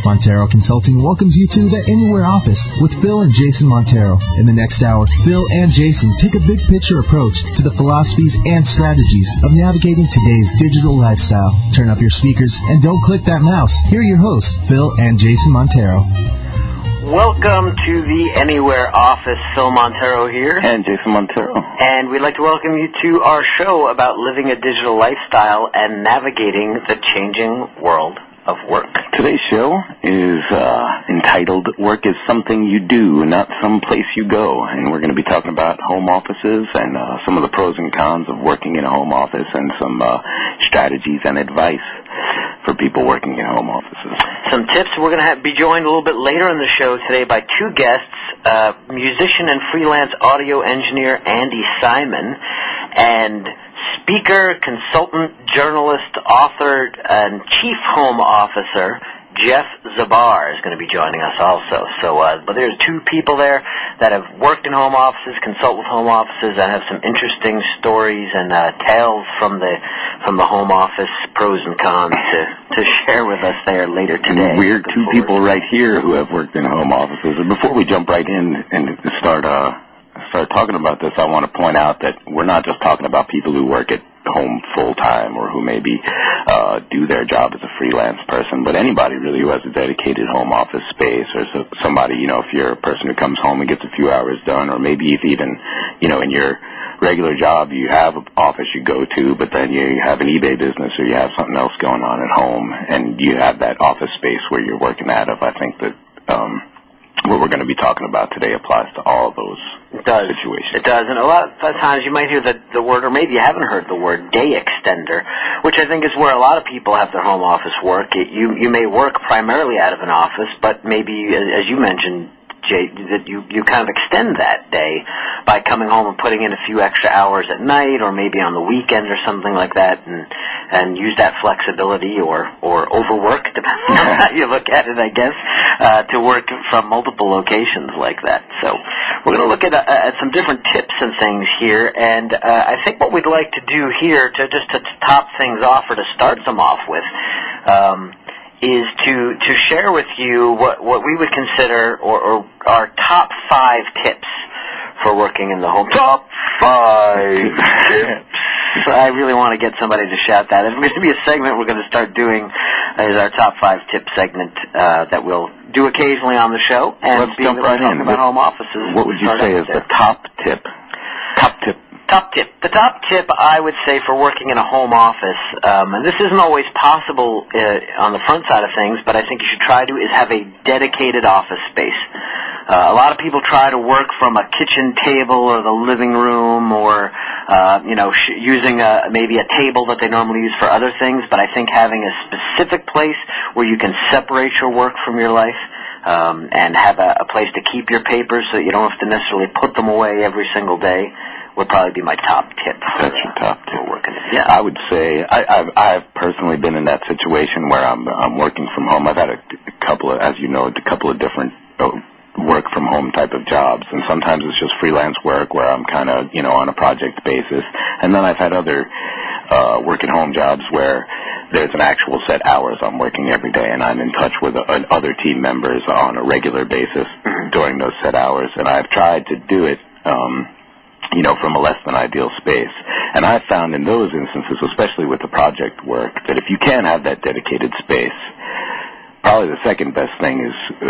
Montero Consulting welcomes you to the Anywhere Office with Phil and Jason Montero. In the next hour, Phil and Jason take a big picture approach to the philosophies and strategies of navigating today's digital lifestyle. Turn up your speakers and don't click that mouse. Here are your hosts, Phil and Jason Montero. Welcome to the Anywhere Office. Phil Montero here. And Jason Montero. And we'd like to welcome you to our show about living a digital lifestyle and navigating the changing world of work. Today's show is entitled Work is Something You Do, Not Some Place You Go. And we're going to be talking about home offices and some of the pros and cons of working in a home office and some strategies and advice for people working in home offices. Some tips. We're going to be joined a little bit later in the show today by two guests, musician and freelance audio engineer Andy Simon, and speaker, consultant, journalist, author, and chief home officer Jeff Zabar is going to be joining us also. So, but there's two people there that have worked in home offices, consult with home offices, and have some interesting stories and tales from the home office, pros and cons to share with us there later today. We're two people right here who have worked in home offices. And before we jump right in and start talking about this, I want to point out that we're not just talking about people who work at home full-time or who maybe do their job as a freelance person, but anybody really who has a dedicated home office space, or somebody, if you're a person who comes home and gets a few hours done, or maybe if even, in your regular job you have an office you go to, but then you have an eBay business or you have something else going on at home, and you have that office space where you're working out of. I think that what we're going to be talking about today applies to all of those situations. It does, and a lot of times you might hear the word, or maybe you haven't heard the word, day extender, which I think is where a lot of people have their home office work. You may work primarily out of an office, but maybe, as you mentioned, Jay, that you kind of extend that day by coming home and putting in a few extra hours at night, or maybe on the weekend or something like that, and use that flexibility or overwork, depending on how you look at it, I guess, to work from multiple locations like that. So we're going to look at some different tips and things here, and I think what we'd like to do here to top things off, or to start them off with, is to share with you what we would consider or our top 5 tips for working in the home. Top 5 tips. So I really want to get somebody to shout that. It's going to be a segment we're going to start doing, is our top 5 tip segment that we'll do occasionally on the show. And let's jump right in about home offices. What would you say is the top tip? Top tip. The top tip, I would say, for working in a home office, and this isn't always possible on the front side of things, but I think you should try to, is have a dedicated office space. A lot of people try to work from a kitchen table or the living room, or using maybe a table that they normally use for other things, but I think having a specific place where you can separate your work from your life, and have a place to keep your papers so that you don't have to necessarily put them away every single day, would probably be my top tip. That's your top tip. Working. Yeah, I would say I've personally been in that situation where I'm working from home. I've had a couple of different work from home type of jobs, and sometimes it's just freelance work where I'm kind of on a project basis, and then I've had other work at home jobs where there's an actual set hours I'm working every day, and I'm in touch with other team members on a regular basis during those set hours, and I've tried to do it from a less than ideal space. And I've found in those instances, especially with the project work, that if you can have that dedicated space, probably the second best thing is,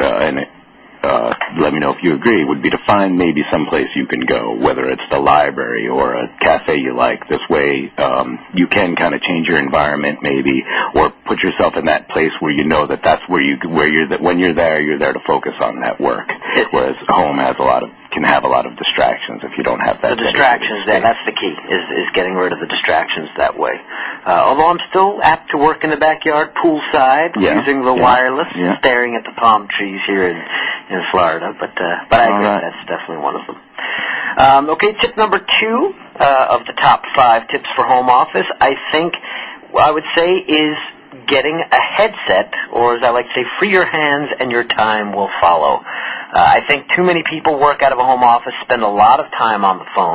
let me know if you agree, would be to find maybe someplace you can go, whether it's the library or a cafe you like. This way, you can kind of change your environment maybe, or put yourself in that place where you know that that's when you're there to focus on that work. Whereas home can have a lot of distractions if you don't have that. The distractions there, that's the key, is getting rid of the distractions that way. Although I'm still apt to work in the backyard, poolside, using the wireless, staring at the palm trees here in Florida, but I agree, that's definitely one of them. Okay, tip number 2 of the top 5 tips for home office, I think, I would say, is getting a headset, or as I like to say, free your hands and your time will follow. I think too many people work out of a home office, spend a lot of time on the phone,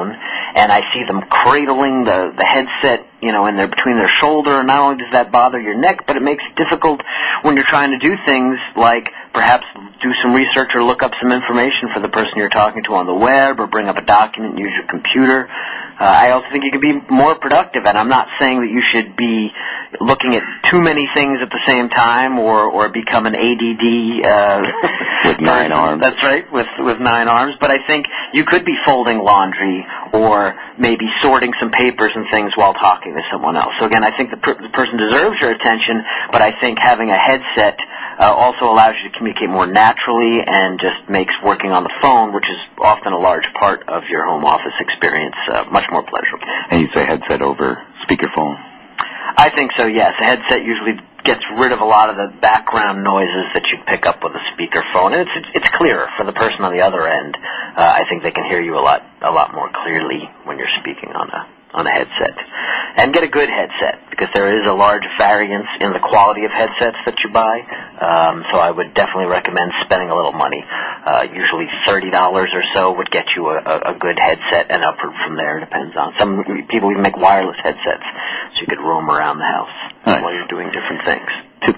and I see them cradling the headset, in there between their shoulder, and not only does that bother your neck, but it makes it difficult when you're trying to do things like perhaps do some research or look up some information for the person you're talking to on the web, or bring up a document and use your computer. I also think you can be more productive, and I'm not saying that you should be looking at too many things at the same time or become an ADD with 9 arms. That's right, with 9 arms. But I think you could be folding laundry or maybe sorting some papers and things while talking to someone else. So again, I think the person deserves your attention, but I think having a headset also allows you to communicate more naturally and just makes working on the phone, which is often a large part of your home office experience, much more pleasurable. And you say headset over speakerphone? I think so, yes. A headset usually gets rid of a lot of the background noises that you'd pick up with a speakerphone, and it's clearer for the person on the other end. I think they can hear you a lot more clearly when you're speaking on a headset. And get a good headset, because there is a large variance in the quality of headsets that you buy. So I would definitely recommend spending a little money. Usually $30 or so would get you a good headset, and upward from there depends on. Some people even make wireless headsets, so you could roam around the house while you're doing different things. Tip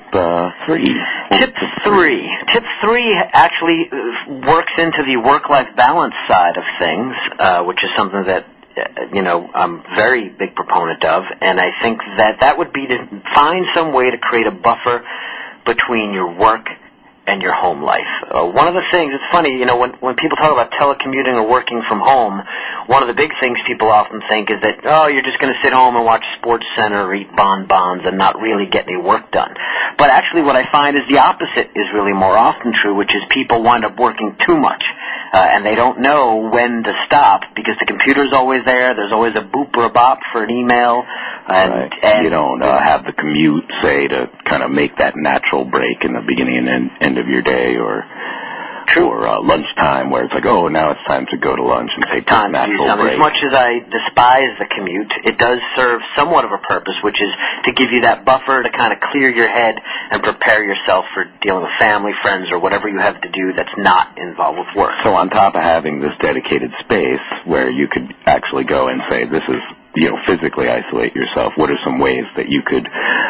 3. Tip 3 actually works into the work-life balance side of things, which is something that I'm a very big proponent of, and I think that would be to find some way to create a buffer between your work and your home life. One of the things, it's funny, when people talk about telecommuting or working from home, one of the big things people often think is that, you're just going to sit home and watch Sports Center or eat bonbons and not really get any work done. But actually what I find is the opposite is really more often true, which is people wind up working too much. And they don't know when to stop because the computer's always there. There's always a boop or a bop for an email. And you don't have the commute, say, to kind of make that natural break in the beginning and end of your day, or lunchtime where it's like, now it's time to go to lunch and take that natural break. As much as I despise the commute, it does serve somewhat of a purpose, which is to give you that buffer to kind of clear your head and prepare yourself for dealing with family, friends, or whatever you have to do that's not involved with work. So on top of having this dedicated space where you could actually go and say, this is, physically isolate yourself, what are some ways that you could,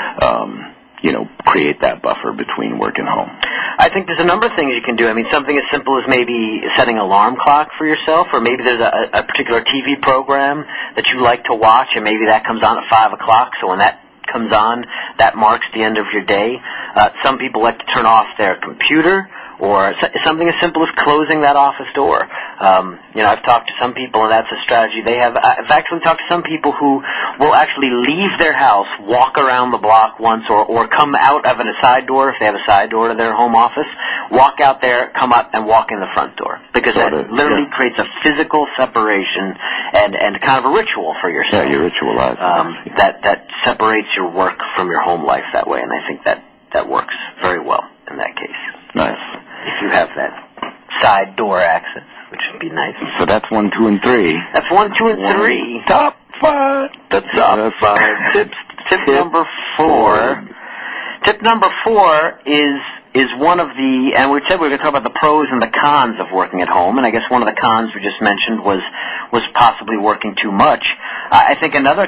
create that buffer between work and home? I think there's a number of things you can do. I mean, something as simple as maybe setting an alarm clock for yourself, or maybe there's a particular TV program that you like to watch, and maybe that comes on at 5 o'clock, so when that comes on, that marks the end of your day. Some people like to turn off their computer, or something as simple as closing that office door. I've talked to some people, and that's a strategy they have. I've actually talked to some people who will actually leave their house, walk around the block once, or come out of a side door, if they have a side door to their home office, walk out there, come up, and walk in the front door. Because that literally creates a physical separation and kind of a ritual for yourself. Yeah, you ritualize that separates your work from your home life that way, and I think that works very well in that case. Nice. If you have that side door access, which would be nice. So that's 1, 2, and 3. That's 1, 2, and 3. Top 5. The top 5 tips. Tip number 4. Tip number 4 is one of the, and we said we were going to talk about the pros and the cons of working at home, and I guess one of the cons we just mentioned was possibly working too much. I think another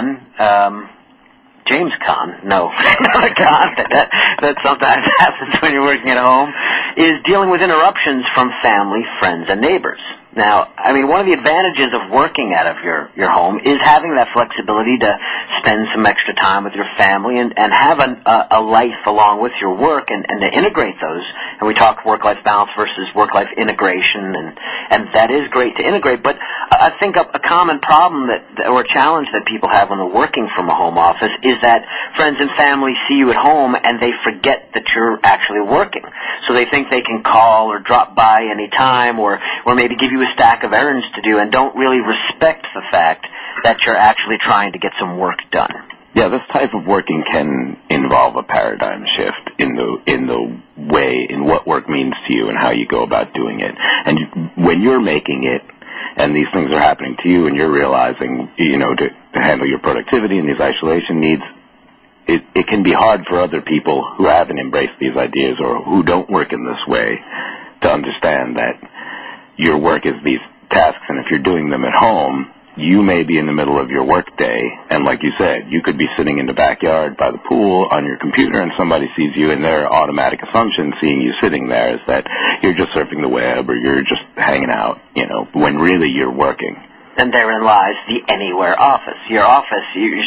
con, James Con, no, another con that sometimes happens when you're working at home is dealing with interruptions from family, friends, and neighbors. Now, I mean, one of the advantages of working out of your home is having that flexibility to spend some extra time with your family and have a life along with your work and to integrate those. And we talk work-life balance versus work-life integration, and that is great to integrate. But I think a common problem or a challenge that people have when they're working from a home office is that friends and family see you at home and they forget that you're actually working. So they think they can call or drop by any time or maybe give you a stack of errands to do and don't really respect the fact that you're actually trying to get some work done. Yeah, this type of working can involve a paradigm shift in the way, in what work means to you and how you go about doing it. And when you're making it and these things are happening to you and you're realizing, to handle your productivity and these isolation needs, it can be hard for other people who haven't embraced these ideas or who don't work in this way to understand that your work is these tasks, and if you're doing them at home, you may be in the middle of your work day, and like you said, you could be sitting in the backyard by the pool on your computer, and somebody sees you, and their automatic assumption, seeing you sitting there, is that you're just surfing the web or you're just hanging out, when really you're working. And therein lies the Anywhere office. Your office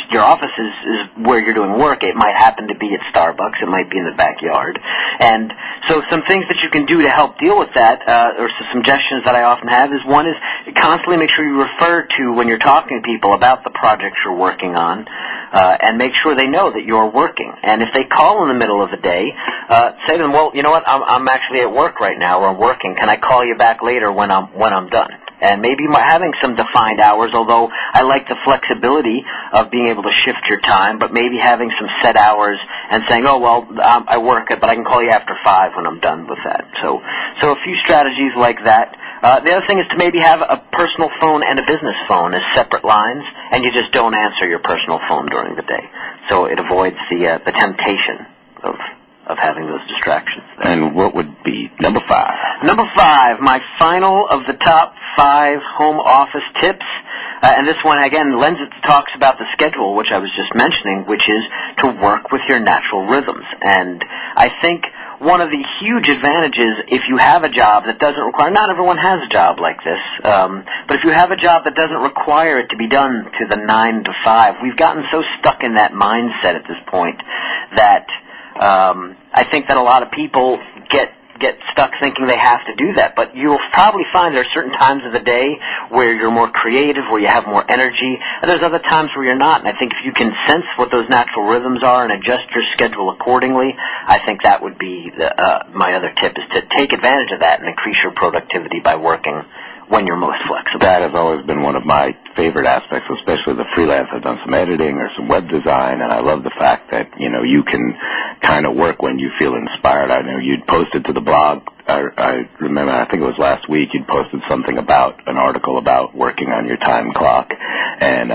is where you're doing work. It might happen to be at Starbucks. It might be in the backyard. And so some things that you can do to help deal with that, or some suggestions that I often have, is one is constantly make sure you refer to, when you're talking to people about the projects you're working on, and make sure they know that you're working. And if they call in the middle of the day, say to them, well, you know what, I'm actually at work right now, or I'm working. Can I call you back later when I'm done? And maybe having some defined hours, although I like the flexibility of being able to shift your time, but maybe having some set hours and saying, oh, well, I work, but I can call you after 5 when I'm done with that. So a few strategies like that. The other thing is to maybe have a personal phone and a business phone as separate lines, and you just don't answer your personal phone during the day. So it avoids the temptation of having those distractions there. And what would be number 5? Number 5, my final of the top 5 home office tips, and this one, again, talks about the schedule, which I was just mentioning, which is to work with your natural rhythms. And I think one of the huge advantages, if you have a job that doesn't require, not everyone has a job like this, but if you have a job that doesn't require it to be done to the 9 to 5, we've gotten so stuck in that mindset at this point that I think that a lot of people get stuck thinking they have to do that. But you'll probably find there are certain times of the day where you're more creative, where you have more energy, and there's other times where you're not. And I think if you can sense what those natural rhythms are and adjust your schedule accordingly, I think that would be my other tip, is to take advantage of that and increase your productivity by working when you're most flexible. That has always been one of my favorite aspects, especially the freelance. I've done some editing or some web design, and I love the fact that, you can kind of work when you feel inspired. I know you'd posted to the blog, I remember, I think it was last week, you'd posted something about, an article about working on your time clock, and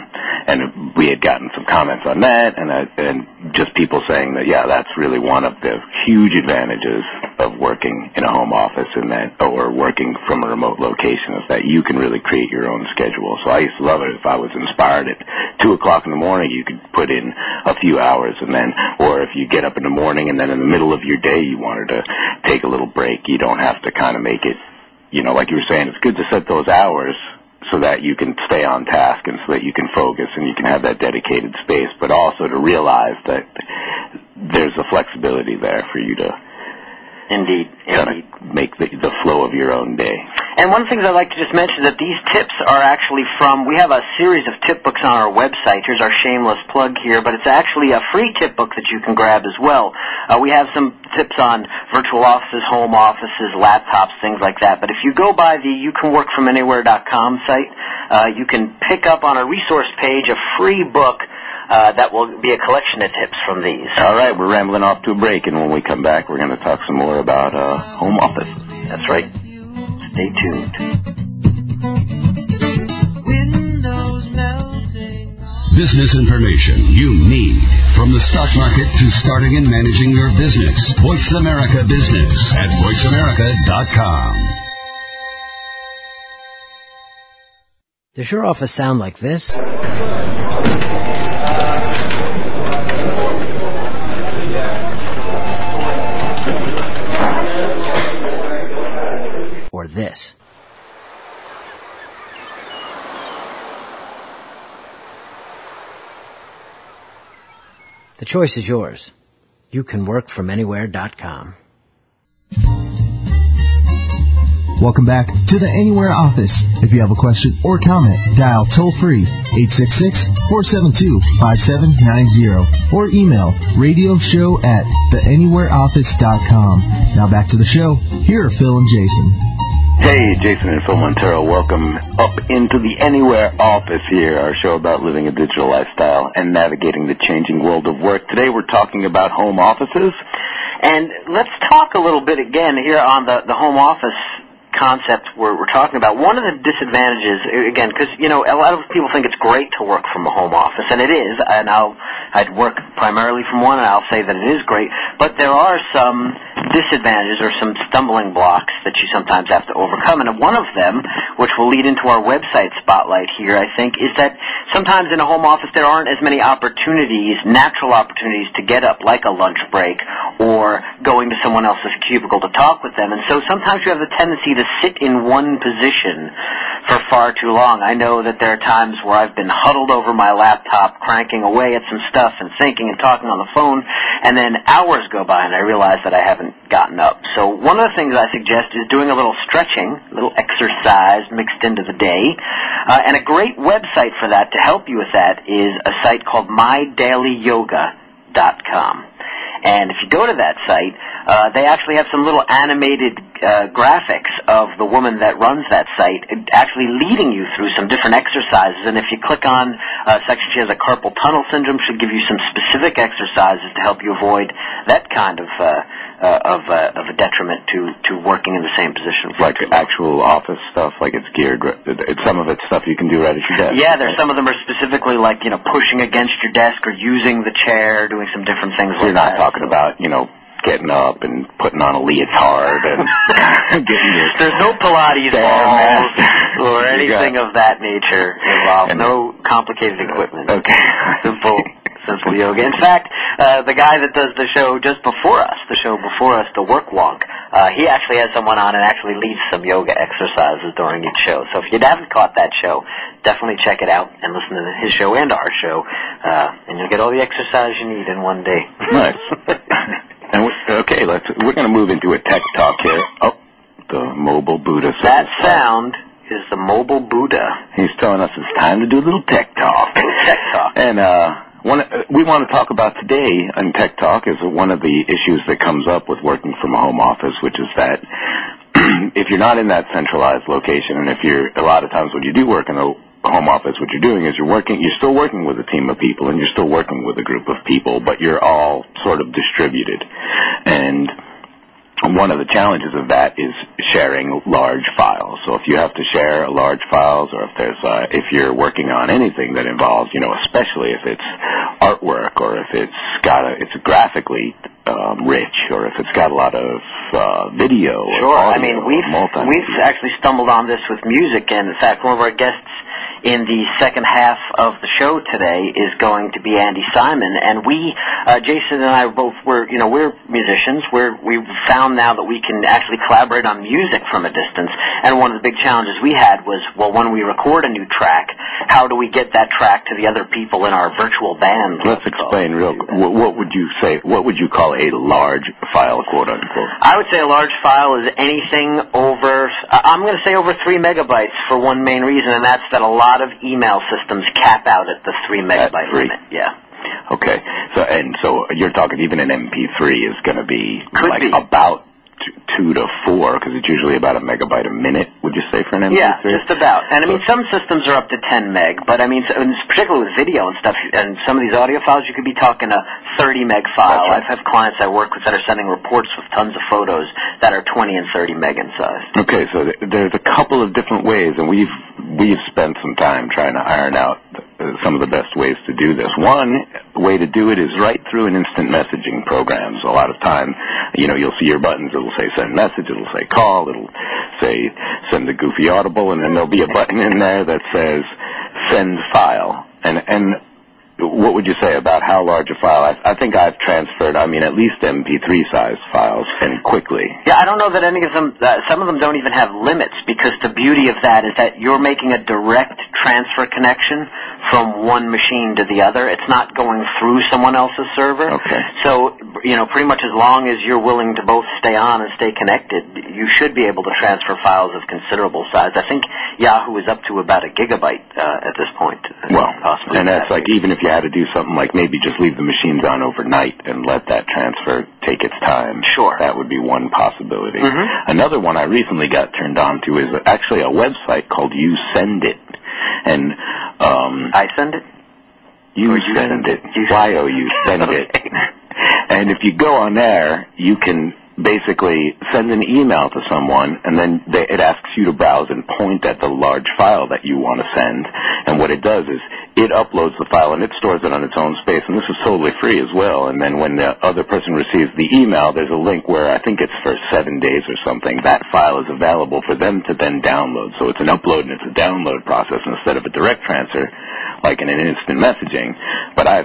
we had gotten some comments on that, and just people saying that, yeah, that's really one of the huge advantages of working in a home office, or working from a remote location, is that you can really create your own schedule. So I used to love it. If I was inspired at 2 o'clock in the morning, you could put in a few hours, or if you get up in the morning and then in the middle of your day you wanted to take a little break, you don't have to kind of make it, like you were saying, it's good to set those hours so that you can stay on task and so that you can focus and you can have that dedicated space, but also to realize that there's a flexibility there for you to Indeed. make the flow of your own day. And one of the things I'd like to just mention is that these tips are actually we have a series of tip books on our website. Here's our shameless plug here, but it's actually a free tip book that you can grab as well. We have some tips on virtual offices, home offices, laptops, things like that. But if you go by the youcanworkfromanywhere.com site, you can pick up on a resource page a free book that will be a collection of tips from these. All right, we're rambling off to a break, and when we come back, we're going to talk some more about home office. That's right. Stay tuned. Business information you need, from the stock market to starting and managing your business. Voice America Business at voiceamerica.com. Does your office sound like this? Or this? The choice is yours. You can work from anywhere.com. Welcome back to the Anywhere office. If you have a question or comment, dial toll-free 866-472-5790 or email radioshow@theanywhereoffice.com. Now back to the show. Here are Phil and Jason. Hey, Jason and Phil Montero. Welcome up into the Anywhere office here, our show about living a digital lifestyle and navigating the changing world of work. Today we're talking about home offices. And let's talk a little bit again here on the home office concept we're talking about, one of the disadvantages, again, because, a lot of people think it's great to work from a home office, and it is, and I'd work primarily from one, and I'll say that it is great, but there are some disadvantages or some stumbling blocks that you sometimes have to overcome, and one of them, which will lead into our website spotlight here, I think, is that sometimes in a home office there aren't as many opportunities, natural opportunities to get up, like a lunch break, or going to someone else's cubicle to talk with them, and so sometimes you have the tendency to sit in one position for far too long. I know that there are times where I've been huddled over my laptop, cranking away at some stuff and thinking and talking on the phone, and then hours go by and I realize that I haven't gotten up. So one of the things I suggest is doing a little stretching, a little exercise mixed into the day, and a great website for that to help you with that is a site called MyDailyYoga.com. And if you go to that site, they actually have some little animated graphics of the woman that runs that site actually leading you through some different exercises. And if you click on a section, she has a carpal tunnel syndrome, she'll give you some specific exercises to help you avoid that kind of a detriment to working in the same position. Like actual office stuff, like it's geared, some of it's stuff you can do right at your desk. Yeah, there's some of them are specifically like, pushing against your desk or using the chair, doing some different things like that. You're not talking about, getting up and putting on a leotard and getting your... There's no Pilates balls or anything of that nature involved. No complicated equipment. Okay. Simple yoga. In fact, the guy that does the show just before us, the Work Wonk, he actually has someone on and actually leads some yoga exercises during each show. So if you haven't caught that show, definitely check it out and listen to his show and our show, and you'll get all the exercise you need in one day. Nice. And we're going to move into a tech talk here. Oh, the mobile Buddha. That sound is the mobile Buddha. He's telling us it's time to do a little tech talk. Tech talk. And we want to talk about today on Tech Talk is one of the issues that comes up with working from a home office, which is that if you're not in that centralized location, and a lot of times when you do work in a home office, what you're doing is you're still working with a team of people and you're still working with a group of people, but you're all sort of distributed. And one of the challenges of that is sharing large files. So if you have to share large files, or if you're working on anything that involves, especially if it's artwork, or if it's graphically rich, or if it's got a lot of video. Sure. Or audio, I mean, we've actually stumbled on this with music, and in fact, one of our guests in the second half of the show today is going to be Andy Simon, and Jason and I we're musicians. We've found now that we can actually collaborate on music from a distance, and one of the big challenges we had was, when we record a new track, how do we get that track to the other people in our virtual band? Let's explain what would you call a large file, quote unquote? I would say a large file is anything over, I'm going to say over 3 megabytes for one main reason, and that's that a lot of email systems cap out at the 3 megabyte limit. Yeah. Okay. So you're talking even an MP3 is going to be about 2 to 4, because it's usually about a megabyte a minute, would you say, for an MP3? Yeah, just about. And I mean, some systems are up to 10 meg, but I mean, particularly with video and stuff, and some of these audio files, you could be talking a 30 meg file. Right. I have clients I work with that are sending reports with tons of photos that are 20 and 30 meg in size. Okay, so there's a couple of different ways, and we've spent some time trying to iron out some of the best ways to do this. One way to do it is right through an instant messaging program. So a lot of time, you'll see your buttons. It'll say send message. It'll say call. It'll say send a goofy audible, and then there'll be a button in there that says send file. And what would you say about how large a file? I think I've transferred, at least MP3-sized files, and quickly. Yeah, I don't know that any of them, some of them don't even have limits, because the beauty of that is that you're making a direct transfer connection from one machine to the other. It's not going through someone else's server. Okay. So, pretty much as long as you're willing to both stay on and stay connected, you should be able to transfer files of considerable size. I think Yahoo is up to about a gigabyte at this point. Well, and that's like, even if you had to do something like maybe just leave the machines on overnight and let that transfer take its time. Sure. That would be one possibility. Mm-hmm. Another one I recently got turned on to is actually a website called You Send It. And I send it? You send it. Y-O-U, send it. And if you go on there, you can basically send an email to someone, and then it asks you to browse and point at the large file that you want to send. And what it does is it uploads the file and it stores it on its own space, and this is totally free as well. And then when the other person receives the email, there's a link where I think it's for 7 days or something. That file is available for them to then download. So it's an upload and it's a download process instead of a direct transfer, like in an instant messaging. But I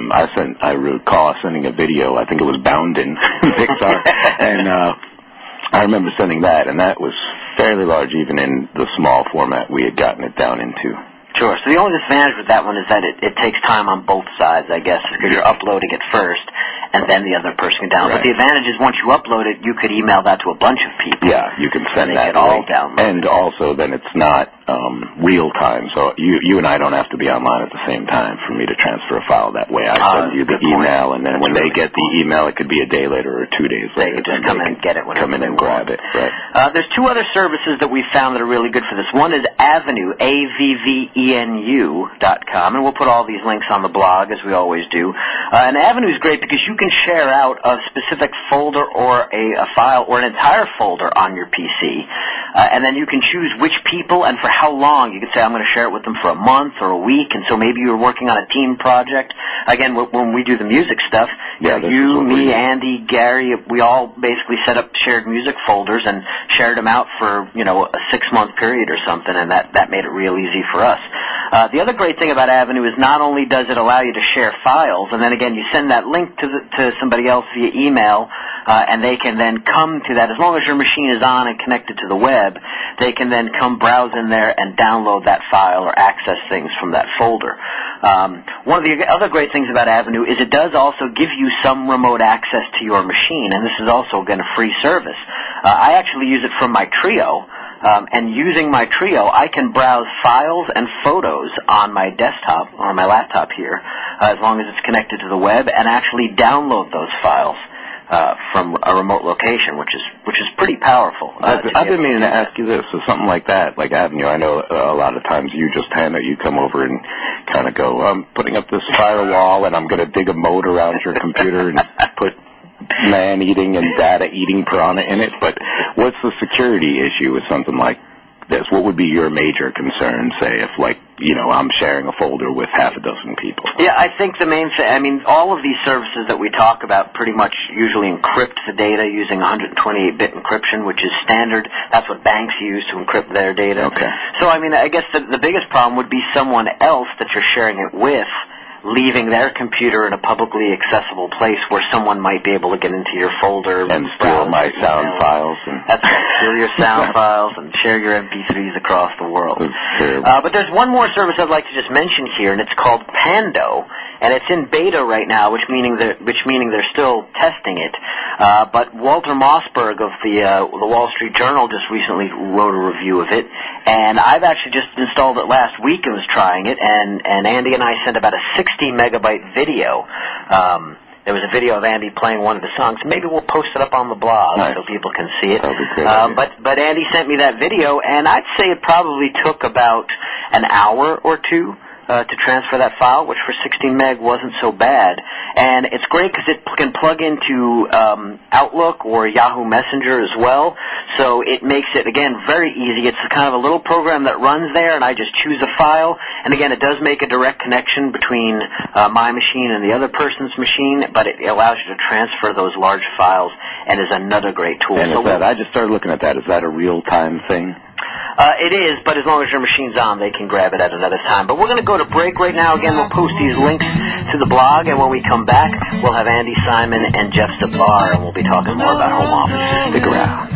recall sending a video, I think it was Bounden, Pixar, and I remember sending that, and that was fairly large even in the small format we had gotten it down into. Sure. So the only disadvantage with that one is that it takes time on both sides, I guess, because you're uploading it first, and then the other person can download. Right. But the advantage is once you upload it, you could email that to a bunch of people. Yeah, you can send that all download. And also, then it's not real time. So you and I don't have to be online at the same time for me to transfer a file. That way, I send you the email, and then when they get the email, it could be a day later or 2 days later. They can just come in and get it whenever come in and grab it. Right. There's two other services that we found that are really good for this. One is Avvenu, AVVENU.com, and we'll put all these links on the blog as we always do. And Avvenu is great because you can share out a specific folder or a file or an entire folder on your PC, and then you can choose which people and for how long. You could say, I'm going to share it with them for a month or a week, and so maybe you're working on a team project. Again, when we do the music stuff, you, me, Andy, Gary, we all basically set up shared music folders and shared them out for, a 6-month period or something, and that made it real easy for us. The other great thing about Avvenu is not only does it allow you to share files, and then again you send that link to somebody else via email, and they can then come to that. As long as your machine is on and connected to the web, they can then come browse in there and download that file or access things from that folder. One of the other great things about Avvenu is it does also give you some remote access to your machine, and this is also, again, a free service. I actually use it from my Trio. And using my Trio, I can browse files and photos on my desktop, or my laptop here, as long as it's connected to the web, and actually download those files from a remote location, which is pretty powerful. I've been meaning to ask you this, so something like that, like Avvenu. I know a lot of times you come over and kind of go, I'm putting up this firewall, and I'm going to dig a moat around your computer and put man-eating and data-eating piranha in it, but what's the security issue with something like this? What would be your major concern, say, if, I'm sharing a folder with half a dozen people? Yeah, I think the main thing, all of these services that we talk about pretty much usually encrypt the data using 128-bit encryption, which is standard. That's what banks use to encrypt their data. Okay. So, I guess the biggest problem would be someone else that you're sharing it with leaving their computer in a publicly accessible place where someone might be able to get into your folder and steal my sound files. That's right, steal your sound files and share your MP3s across the world. But there's one more service I'd like to just mention here, and it's called Pando, and it's in beta right now, which meaning they're still testing it. But Walter Mossberg of the Wall Street Journal just recently wrote a review of it, and I've actually just installed it last week and was trying it, and Andy and I sent about a 60-megabyte video. There was a video of Andy playing one of the songs. Maybe we'll post it up on the blog so people can see it. That'll be great. But Andy sent me that video, and I'd say it probably took about an hour or two to transfer that file, which for 16 meg wasn't so bad. And it's great because it can plug into Outlook or Yahoo Messenger as well. So it makes it, again, very easy. It's kind of a little program that runs there, and I just choose a file. And, again, it does make a direct connection between my machine and the other person's machine, but it allows you to transfer those large files and is another great tool. And I just started looking at that. Is that a real-time thing? It is, but as long as your machine's on, they can grab it at another time. But we're going to go to break right now. Again, we'll post these links to the blog, and when we come back, we'll have Andy Simon and Jeff Sabar, and we'll be talking more about home offices. Stick around.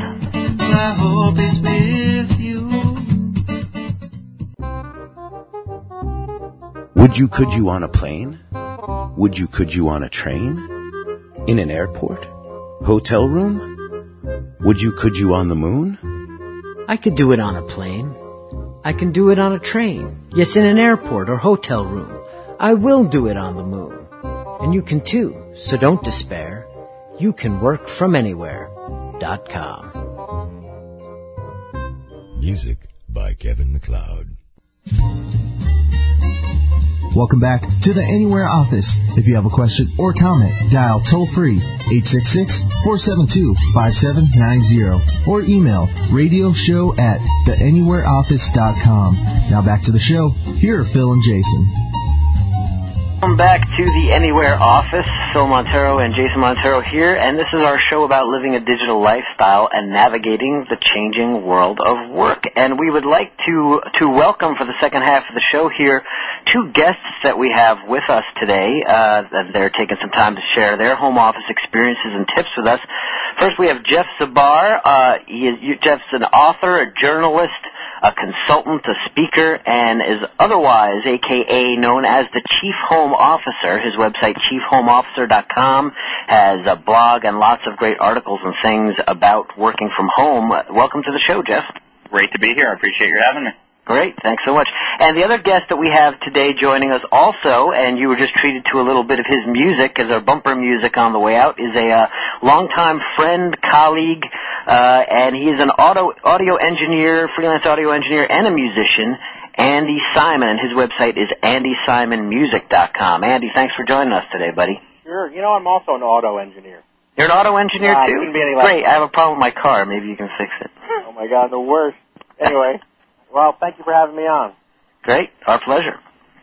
I hope it's with you. Could you on a plane? Could you on a train? In an airport? Hotel room? Could you on the moon? I could do it on a plane. I can do it on a train. Yes, in an airport or hotel room. I will do it on the moon. And you can too, so don't despair. You can work from anywhere.com. Music by Kevin MacLeod. Welcome back to the Anywhere office. If you have a question or comment, dial toll-free 866-472-5790 or email radioshow@theanywhereoffice.com. Now back to the show. Here are Phil and Jason. Welcome back to the Anywhere office. Phil Montero and Jason Montero here, and this is our show about living a digital lifestyle and navigating the changing world of work. And we would like to welcome for the second half of the show here two guests that we have with us today. They're taking some time to share their home office experiences and tips with us. First, we have Jeff Zabar. Jeff's an author, a journalist, a consultant, a speaker, and is otherwise, a.k.a. known as the Chief Home Officer. His website, chiefhomeofficer.com, has a blog and lots of great articles and things about working from home. Welcome to the show, Jeff. Great to be here. I appreciate your having me. Great. Thanks so much. And the other guest that we have today joining us also, and you were just treated to a little bit of his music as our bumper music on the way out, is a longtime friend, colleague, and he is an audio engineer, freelance audio engineer, and a musician, Andy Simon, and his website is andysimonmusic.com. Andy, thanks for joining us today, buddy. Sure. You know, I'm also an auto engineer. You're an auto engineer, too? Couldn't be any less. Great. I have a problem with my car. Maybe you can fix it. Oh, my God, the worst. Anyway, well, thank you for having me on. Great. Our pleasure.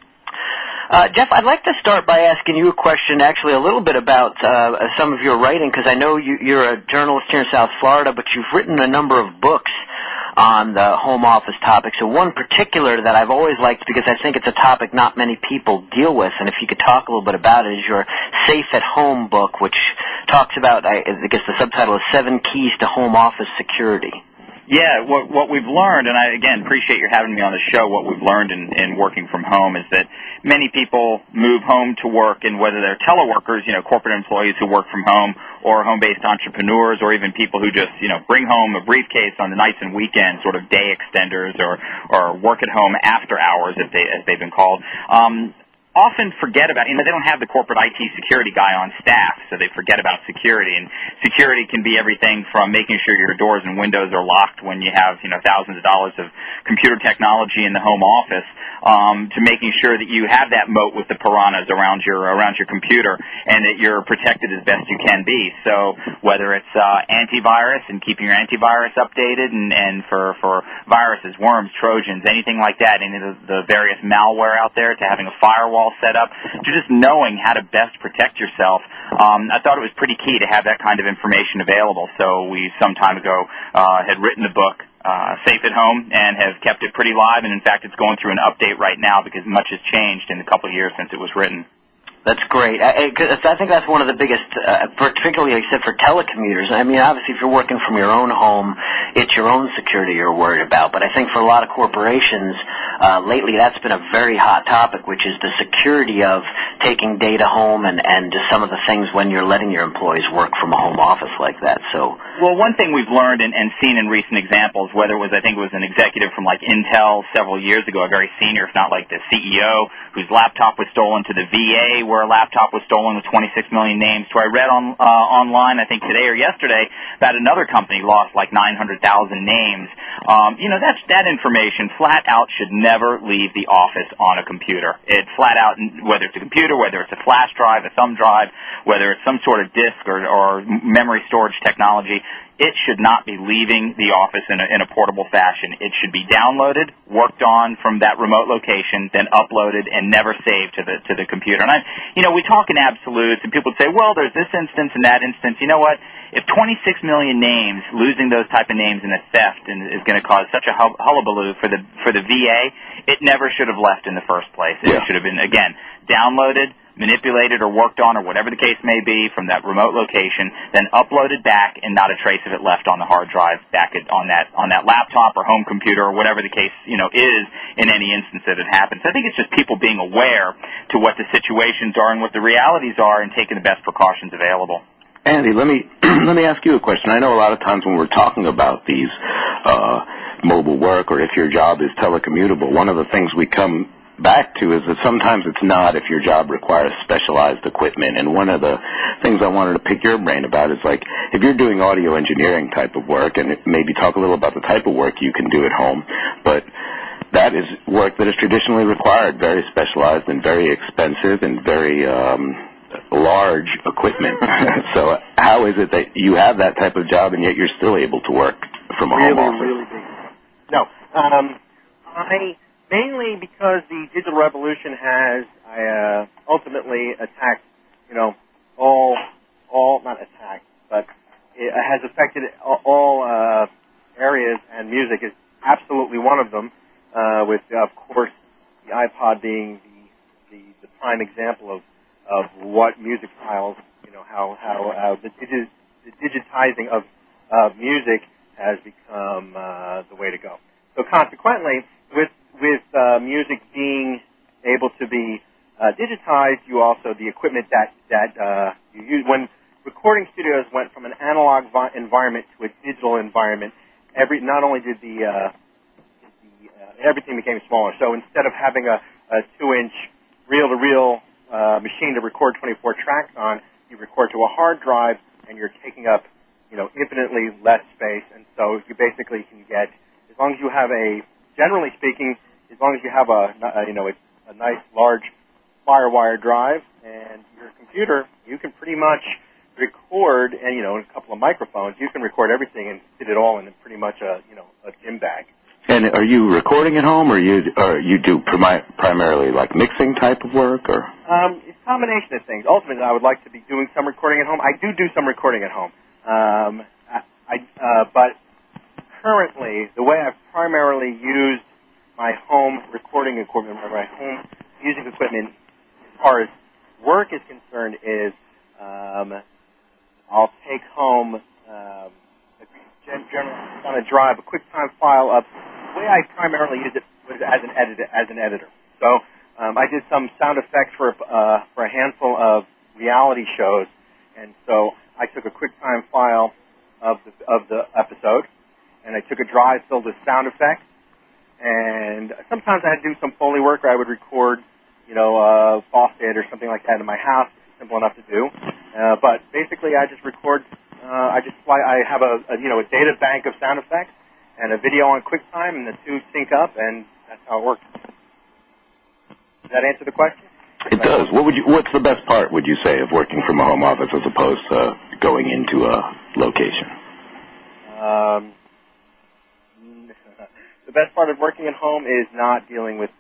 Jeff, I'd like to start by asking you a question, actually a little bit about some of your writing, because I know you're a journalist here in South Florida, but you've written a number of books on the home office topic. So one particular that I've always liked, because I think it's a topic not many people deal with, and if you could talk a little bit about it, is your Safe at Home book, which talks about, I guess the subtitle is 7 Keys to Home Office Security. Yeah, what we've learned, and I, again, appreciate your having me on the show, what we've learned in working from home is that many people move home to work, and whether they're teleworkers, corporate employees who work from home, or home-based entrepreneurs, or even people who just, bring home a briefcase on the nights and weekends, sort of day extenders, or work at home after hours, as they've been called, often forget about, they don't have the corporate IT security guy on staff, so they forget about security. And security can be everything from making sure your doors and windows are locked when you have, thousands of dollars of computer technology in the home office, to making sure that you have that moat with the piranhas around your computer and that you're protected as best you can be. So whether it's antivirus and keeping your antivirus updated and for viruses, worms, trojans, anything like that, any of the various malware out there, to having a firewall set up, to just knowing how to best protect yourself, I thought it was pretty key to have that kind of information available. So we some time ago had written the book Safe at Home, and have kept it pretty live, and in fact it's going through an update right now because much has changed in the couple of years since it was written. That's great. I think that's one of the biggest, particularly except for telecommuters. I mean, obviously, if you're working from your own home, it's your own security you're worried about. But I think for a lot of corporations, lately that's been a very hot topic, which is the security of taking data home and just some of the things when you're letting your employees work from a home office like that. So, well, one thing we've learned and seen in recent examples, whether it was, I think it was an executive from like Intel several years ago, a very senior, if not like the CEO, whose laptop was stolen, to the VA, where a laptop was stolen with 26 million names. So I read online, I think today or yesterday, that another company lost like 900,000 names. That information flat out should never leave the office on a computer. It flat out, whether it's a computer, whether it's a flash drive, a thumb drive, whether it's some sort of disk or memory storage technology, it should not be leaving the office in a portable fashion. It should be downloaded, worked on from that remote location, then uploaded and never saved to the computer. And we talk in absolutes, and people say, well, there's this instance and that instance. You know what? If 26 million names, losing those type of names in a theft is going to cause such a hullabaloo for the VA, it never should have left in the first place. It should have been, again, downloaded, manipulated or worked on, or whatever the case may be, from that remote location, then uploaded back, and not a trace of it left on the hard drive back on that laptop or home computer or whatever the case is in any instance that it happens. I think it's just people being aware to what the situations are and what the realities are, and taking the best precautions available. Andy, let me ask you a question. I know a lot of times when we're talking about these mobile work, or if your job is telecommutable, one of the things we come back to is that sometimes it's not if your job requires specialized equipment. And one of the things I wanted to pick your brain about is, like, if you're doing audio engineering type of work, and maybe talk a little about the type of work you can do at home, but that is work that is traditionally required, very specialized and very expensive and very large equipment. So how is it that you have that type of job and yet you're still able to work from a home office? Really big. No. Mainly because the digital revolution has ultimately attacked, not attacked, but it has affected all areas, and music is absolutely one of them, with, of course, the iPod being the prime example of what music styles, how the digitizing of music has become the way to go. So consequently, with music being able to be digitized, you also, the equipment that you use, when recording studios went from an analog environment to a digital environment, not only did everything became smaller. So instead of having a 2-inch reel-to-reel machine to record 24 tracks on, you record to a hard drive, and you're taking up, infinitely less space. And so you basically can get, as long as you have generally speaking, as long as you have a nice large FireWire drive and your computer, you can pretty much record, and a couple of microphones, you can record everything and fit it all in pretty much a gym bag. And are you recording at home, or you do primarily like mixing type of work, or? It's a combination of things. Ultimately, I would like to be doing some recording at home. I do some recording at home, but currently, the way I've primarily used my home recording equipment, or my home music equipment, as far as work is concerned, is I'll take home generally on a drive a QuickTime file of. The way I primarily use it was as an editor. So I did some sound effects for a handful of reality shows, and so I took a QuickTime file of the episode, and I took a drive filled with sound effects. And sometimes I had to do some Foley work, or I would record, Fawcett or something like that in my house. It's simple enough to do. But basically, I just record. I have a data bank of sound effects and a video on QuickTime, and the two sync up, and that's how it works. Does that answer the question? It does. What's the best part, would you say, of working from a home office as opposed to going into a location? The best part of working at home is not dealing with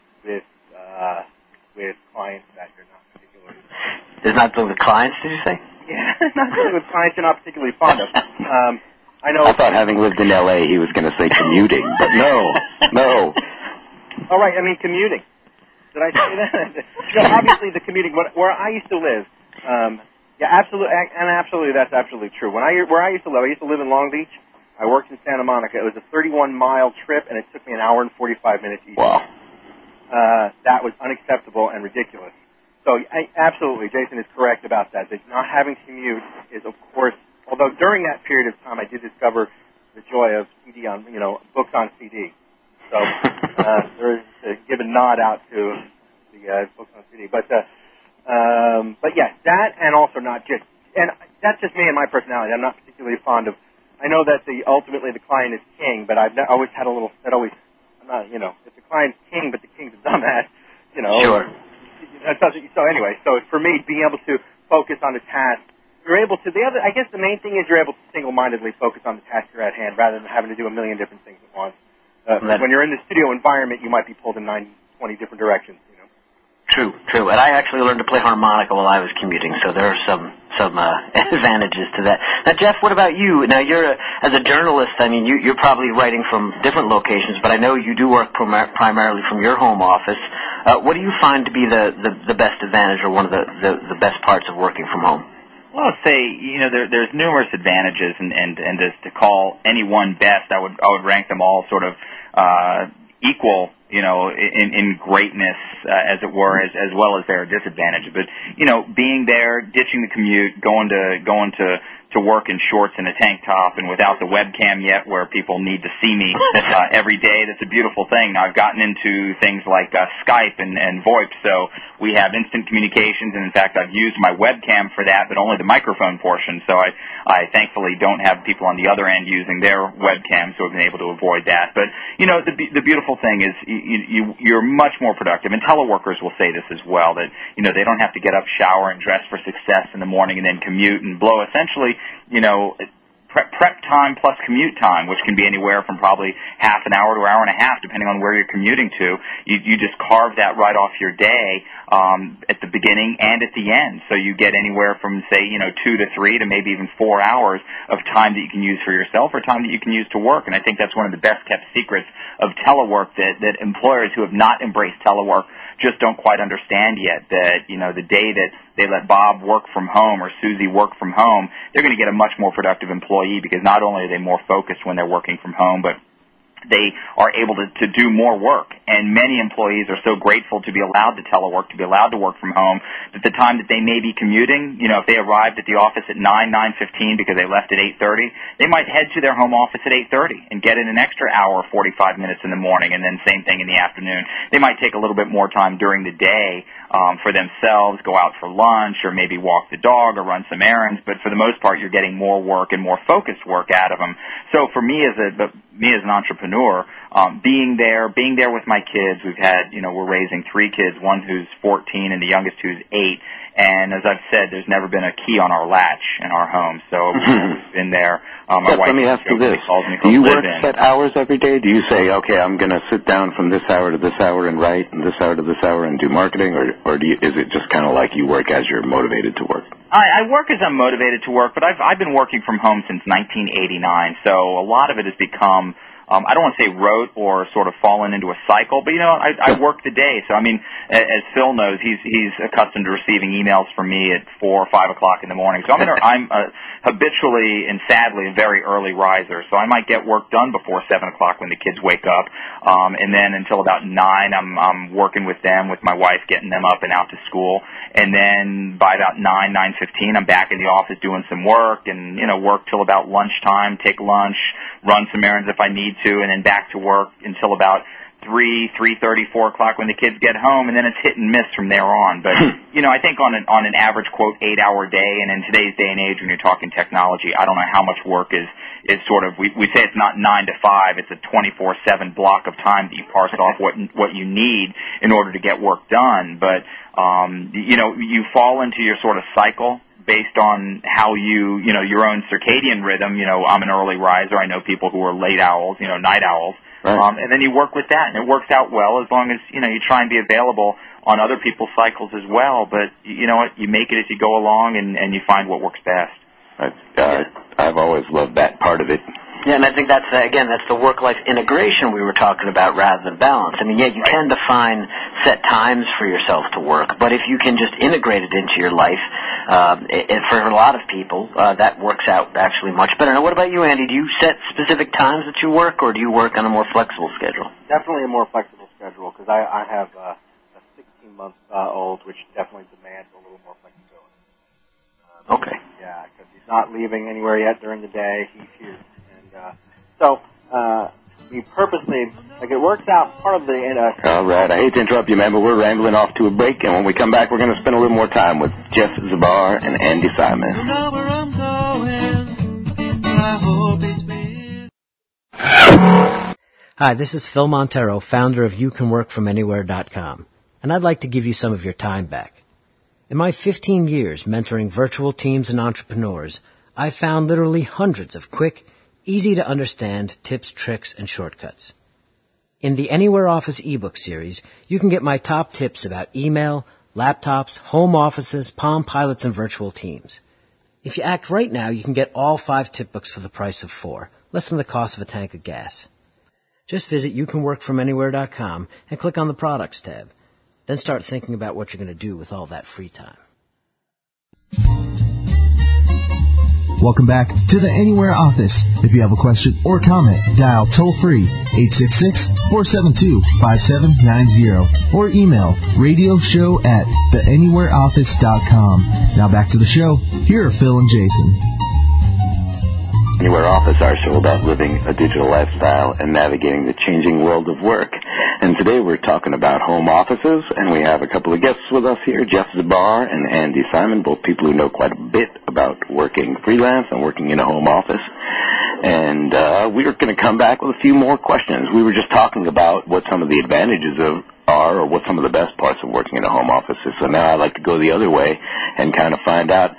clients that you're not particularly. Is not dealing with clients? Did you say? Yeah, not dealing with clients you're not particularly fond of. I know. I thought, having lived in L.A., he was going to say commuting, but no. All right, I mean commuting. Did I say that? Obviously the commuting. Where I used to live, absolutely, that's absolutely true. Where I used to live in Long Beach. I worked in Santa Monica. It was a 31-mile trip, and it took me an hour and 45 minutes each. Wow. That was unacceptable and ridiculous. So absolutely, Jason is correct about that. That not having to commute is, of course, although during that period of time I did discover the joy of CD on, books on CD. So there's to give a nod out to the books on CD. But yes, that, and also not just, and that's just me and my personality. I'm not particularly fond of. I know that ultimately the client is king, but I've always had a little. I'm not, if the client's king, but the king's a dumbass, Sure. So anyway, so for me, being able to focus on the task, you're able to. I guess the main thing is you're able to single-mindedly focus on the task you're at hand, rather than having to do a million different things at once. When you're in the studio environment, you might be pulled in 20 different directions. True. And I actually learned to play harmonica while I was commuting, so there are some advantages to that. Now, Jeff, what about you? Now, as a journalist, I mean, you're probably writing from different locations, but I know you do work primarily from your home office. What do you find to be the best advantage, or one of the best parts of working from home? Well, I'd say, there's numerous advantages, and to call any one best, I would rank them all sort of equal, in greatness, as it were, as well as their disadvantages. But, being there, ditching the commute, going to to work in shorts and a tank top and without the webcam yet where people need to see me every day. That's a beautiful thing. Now, I've gotten into things like Skype and VoIP, so we have instant communications, and in fact, I've used my webcam for that, but only the microphone portion, so I thankfully don't have people on the other end using their webcam, so I've been able to avoid that. But, you know, the beautiful thing is you're much more productive, and teleworkers will say this as well, that, you know, they don't have to get up, shower, and dress for success in the morning and then commute and blow essentially, you know, prep time plus commute time, which can be anywhere from probably half an hour to an hour and a half, depending on where you're commuting to. You just carve that right off your day at the beginning and at the end. So you get anywhere from, say, you know, 2 to 3 to maybe even 4 hours of time that you can use for yourself or time that you can use to work. And I think that's one of the best-kept secrets of telework that employers who have not embraced telework just don't quite understand yet, that, you know, the day that they let Bob work from home or Susie work from home, they're going to get a much more productive employee, because not only are they more focused when they're working from home, but they are able to do more work. And many employees are so grateful to be allowed to telework, to be allowed to work from home, that the time that they may be commuting, you know, if they arrived at the office at 9:15 because they left at 8:30, they might head to their home office at 8:30 and get in an extra hour, 45 minutes in the morning, and then same thing in the afternoon. They might take a little bit more time during the day for themselves, go out for lunch, or maybe walk the dog or run some errands, but for the most part, you're getting more work and more focused work out of them. So for me as an entrepreneur, being there with my kids, we're raising 3 kids, one who's 14 and the youngest who's 8. And as I've said, there's never been a key on our latch in our home, so we've always been there. My wife let me ask you this. Do you work set hours every day? Do you say, okay, I'm going to sit down from this hour to this hour and write, and this hour to this hour and do marketing, or is it just kind of like you work as you're motivated to work? I work as I'm motivated to work, but I've been working from home since 1989, so a lot of it has become, I don't want to say rote or sort of fallen into a cycle, but, you know, I work the day. So, I mean, as Phil knows, he's accustomed to receiving emails from me at 4 or 5 o'clock in the morning. So I'm habitually and sadly a very early riser. So I might get work done before 7 o'clock when the kids wake up. And then until about 9, I'm working with them, with my wife, getting them up and out to school. And then by about 9:15, I'm back in the office doing some work and, you know, work till about lunchtime, take lunch, run some errands if I need to, and then back to work until about 3:30, 4 o'clock when the kids get home, and then it's hit and miss from there on. But, you know, I think on an average, quote, 8-hour day, and in today's day and age when you're talking technology, I don't know how much work is sort of, we say it's not 9 to 5, it's a 24/7 block of time that you parse off what you need in order to get work done. But, you know, you fall into your sort of cycle based on how you know, your own circadian rhythm. You know, I'm an early riser. I know people who are late owls, you know, night owls. Right. And then you work with that, and it works out well as long as, you know, you try and be available on other people's cycles as well. But, you know what, you make it as you go along, and you find what works best. I've always loved that part of it. Yeah, and I think that's the work-life integration we were talking about rather than balance. I mean, yeah, you can define set times for yourself to work, but if you can just integrate it into your life, and for a lot of people, that works out actually much better. Now, what about you, Andy? Do you set specific times that you work, or do you work on a more flexible schedule? Definitely a more flexible schedule, because I have a 16-month-old, which definitely demands a little more flexibility. Okay. Yeah, because he's not leaving anywhere yet during the day. He's here. So we purposely, like, it works out part of the... All right, I hate to interrupt you, man, but we're rambling off to a break, and when we come back, we're going to spend a little more time with Jeff Zabar and Andy Simon. You know where I'm going, I hope it's been. Hi, this is Phil Montero, founder of YouCanWorkFromAnywhere.com, and I'd like to give you some of your time back. In my 15 years mentoring virtual teams and entrepreneurs, I've found literally hundreds of quick, easy-to-understand tips, tricks, and shortcuts. In the Anywhere Office ebook series, you can get my top tips about email, laptops, home offices, Palm Pilots, and virtual teams. If you act right now, you can get all 5 tip books for the price of 4, less than the cost of a tank of gas. Just visit YouCanWorkFromAnywhere.com and click on the Products tab. Then start thinking about what you're going to do with all that free time. Welcome back to the Anywhere office. If you have a question or comment, dial toll-free 866-472-5790 or email radioshow@theanywhereoffice.com. Now back to the show. Here are Phil and Jason. Anywhere Office, our show about living a digital lifestyle and navigating the changing world of work. And today we're talking about home offices, and we have a couple of guests with us here, Jeff Zabar and Andy Simon, both people who know quite a bit about working freelance and working in a home office. And we are going to come back with a few more questions. We were just talking about what some of the advantages are, or what some of the best parts of working in a home office is. So now I'd like to go the other way and kind of find out.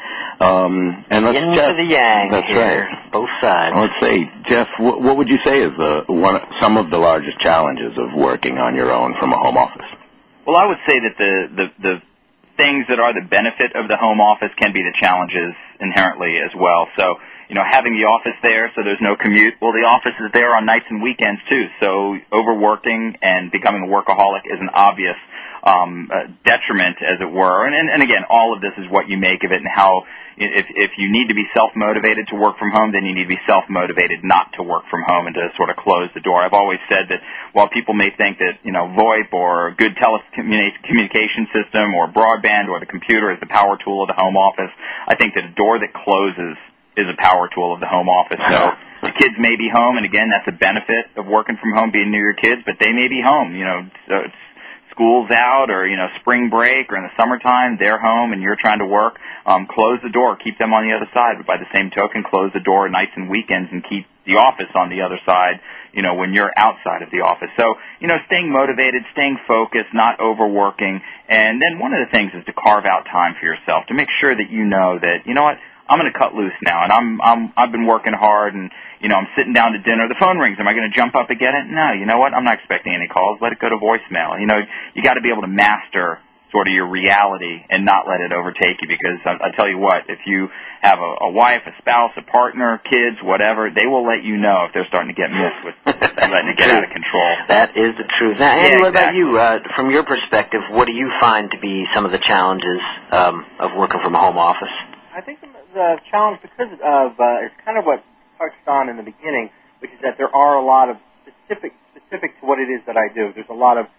And let's Yin to the yang. That's here, right. Both sides. Let's say, Jeff, what would you say is some of the largest challenges of working on your own from a home office? Well, I would say that the things that are the benefit of the home office can be the challenges inherently as well. So, having the office there so there's no commute. Well, the office is there on nights and weekends too. So overworking and becoming a workaholic is an obvious detriment, as it were. And again, all of this is what you make of it and how. If you need to be self-motivated to work from home, then you need to be self-motivated not to work from home and to sort of close the door. I've always said that while people may think that, VoIP or a good telecommunication system or broadband or the computer is the power tool of the home office, I think that a door that closes is a power tool of the home office. So the kids may be home, and again, that's a benefit of working from home, being near your kids, but they may be home, so it's school's out or, spring break or in the summertime, they're home and you're trying to work. Close the door, keep them on the other side, but by the same token, close the door nights and weekends and keep the office on the other side, when you're outside of the office. So, staying motivated, staying focused, not overworking. And then one of the things is to carve out time for yourself, to make sure that you know that, what, I'm going to cut loose now, and I've been working hard, and I'm sitting down to dinner. The phone rings. Am I going to jump up and get it? No. You know what? I'm not expecting any calls. Let it go to voicemail. You got to be able to master sort of your reality and not let it overtake you. Because I tell you what, if you have a wife, a spouse, a partner, kids, whatever, they will let you know if they're starting to get missed with letting it get out of control. That is the truth. Now, Andy, what about you? From your perspective, what do you find to be some of the challenges of working from a home office? I think the challenge, because of it's kind of what touched on in the beginning, which is that there are a lot of specific to what it is that I do. There's a lot of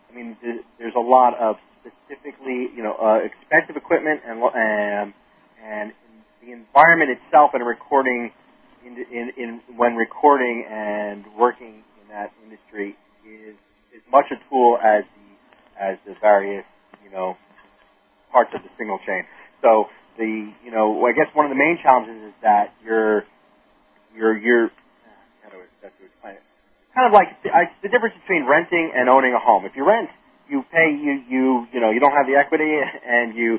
specifically, expensive equipment and the environment itself and recording when recording and working in that industry is as much a tool as the various parts of the signal chain. So I guess one of the main challenges is that you're how do I explain it? Kind of like the difference between renting and owning a home. If you rent, you pay you don't have the equity and you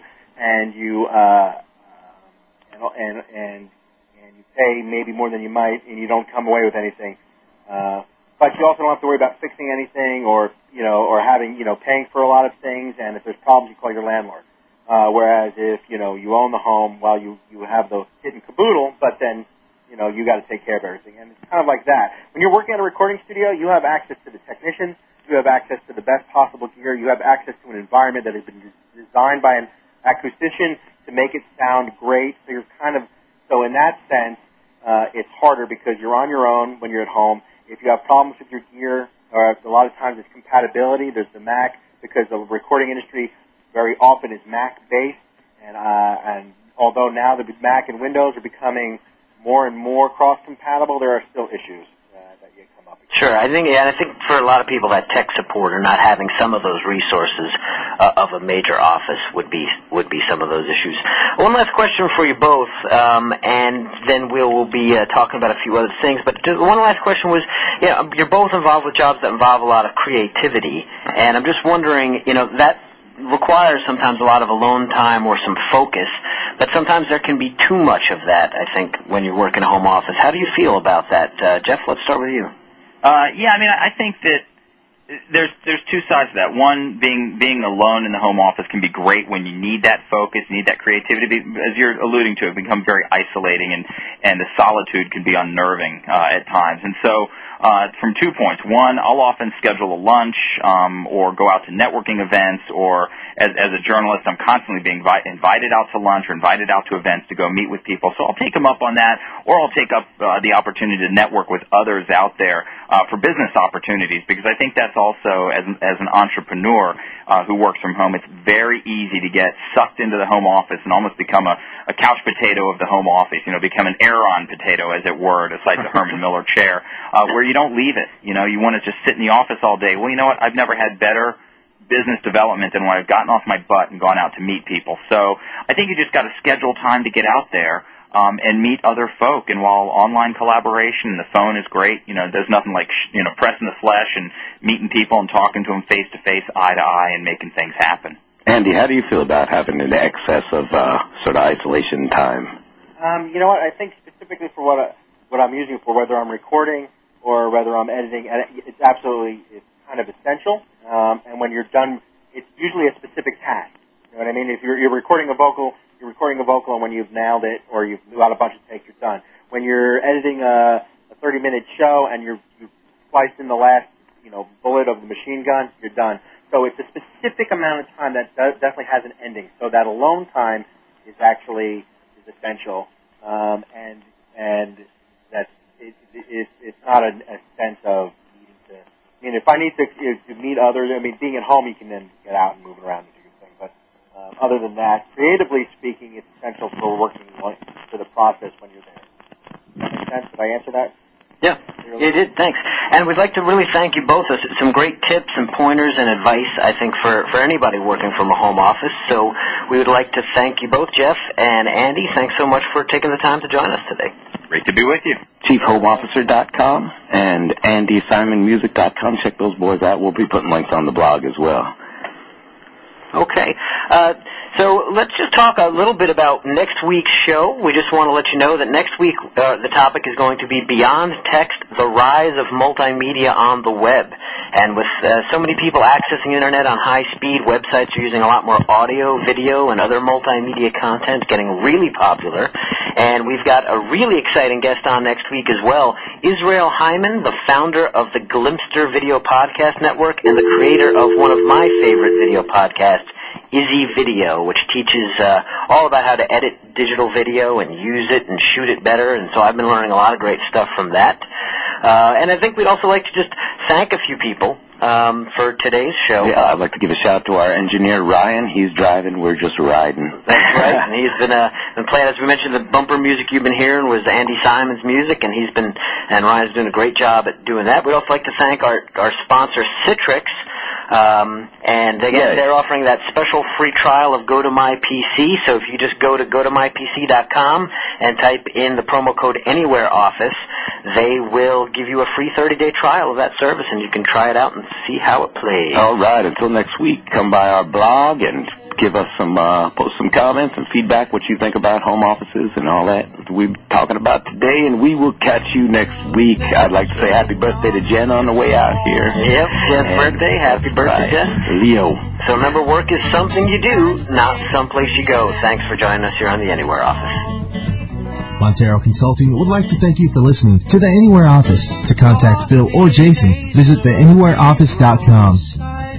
pay maybe more than you might, and you don't come away with anything. But you also don't have to worry about fixing anything or having paying for a lot of things. And if there's problems, you call your landlord. Whereas if, you own the home, you have the kit and caboodle, but then, you got to take care of everything. And it's kind of like that. When you're working at a recording studio, you have access to the technicians, you have access to the best possible gear, you have access to an environment that has been designed by an acoustician to make it sound great. So in that sense, it's harder because you're on your own when you're at home. If you have problems with your gear, or a lot of times it's compatibility, there's the Mac, because the recording industry very often is Mac-based, and although now the Mac and Windows are becoming more and more cross-compatible, there are still issues that you come up against. Sure, I think for a lot of people that tech support or not having some of those resources of a major office would be some of those issues. One last question for you both, and then we'll be talking about a few other things. But one last question was, you're both involved with jobs that involve a lot of creativity, and I'm just wondering, that requires sometimes a lot of alone time or some focus, but sometimes there can be too much of that, I think, when you work in a home office. How do you feel about that? Jeff, let's start with you. I think that there's two sides to that. One, being alone in the home office can be great when you need that focus, need that creativity. As you're alluding to, it becomes very isolating, and the solitude can be unnerving at times. And so from 2 points. One, I'll often schedule a lunch or go out to networking events, or as a journalist, I'm constantly being invited out to lunch or invited out to events to go meet with people. So I'll take them up on that, or I'll take up the opportunity to network with others out there for business opportunities, because I think that's also, as an entrepreneur who works from home, it's very easy to get sucked into the home office and almost become a couch potato of the home office, become an Aeron potato, as it were, to cite the Herman Miller chair, where you don't leave it. You want to just sit in the office all day. Well, you know what? I've never had better business development than when I've gotten off my butt and gone out to meet people. So I think you just got to schedule time to get out there and meet other folk. And while online collaboration and the phone is great, there's nothing like, pressing the flesh and meeting people and talking to them face to face, eye to eye, and making things happen. Andy, how do you feel about having an excess of sort of isolation time? You know what? I think specifically for what I'm using for, whether I'm recording or whether I'm editing, it's kind of essential. And when you're done, it's usually a specific task. You know what I mean? If you're recording a vocal, and when you've nailed it or you've got a bunch of takes, you're done. When you're editing a 30-minute show and you've spliced in the last, bullet of the machine gun, you're done. So it's a specific amount of time that definitely has an ending. So that alone time is essential, and that's it's not a sense of needing to. I mean, if I need to meet others, being at home, you can then get out and move around and do your thing. But other than that, creatively speaking, it's essential for working for the process when you're there. Does that make sense? Did I answer that? Yeah, you did. Thanks. And we'd like to really thank you both. Some great tips and pointers and advice, I think, for anybody working from a home office. So we would like to thank you both, Jeff and Andy. Thanks so much for taking the time to join us today. Great to be with you. ChiefHomeOfficer.com and AndySimonMusic.com. Check those boys out. We'll be putting links on the blog as well. Okay. So let's just talk a little bit about next week's show. We just want to let you know that next week the topic is going to be Beyond Text, the Rise of Multimedia on the Web. And with so many people accessing the Internet on high speed, websites are using a lot more audio, video, and other multimedia content, getting really popular. And we've got a really exciting guest on next week as well, Israel Hyman, the founder of the Glimpster Video Podcast Network and the creator of one of my favorite video podcasts, Izzy Video, which teaches all about how to edit digital video and use it and shoot it better. And so I've been learning a lot of great stuff from that. And I think we'd also like to just thank a few people for today's show. Yeah, I'd like to give a shout out to our engineer, Ryan. He's driving. We're just riding. That's right. And he's been playing, as we mentioned, the bumper music you've been hearing was Andy Simon's music, and Ryan's doing a great job at doing that. We'd also like to thank our sponsor, Citrix. And again, they're offering that special free trial of GoToMyPC. So if you just go to GoToMyPC.com and type in the promo code AnywhereOffice, they will give you a free 30-day trial of that service, and you can try it out and see how it plays. All right. Until next week, come by our blog and give us post some comments and feedback, what you think about home offices and all that we're talking about today, and we will catch you next week. I'd like to say happy birthday to Jen on the way out here. Yep, Jen's birthday. Happy birthday, Jen. Leo. So remember, work is something you do, not someplace you go. Thanks for joining us here on the Anywhere Office. Montero Consulting would like to thank you for listening to the Anywhere Office. To contact Phil or Jason, visit theanywhereoffice.com.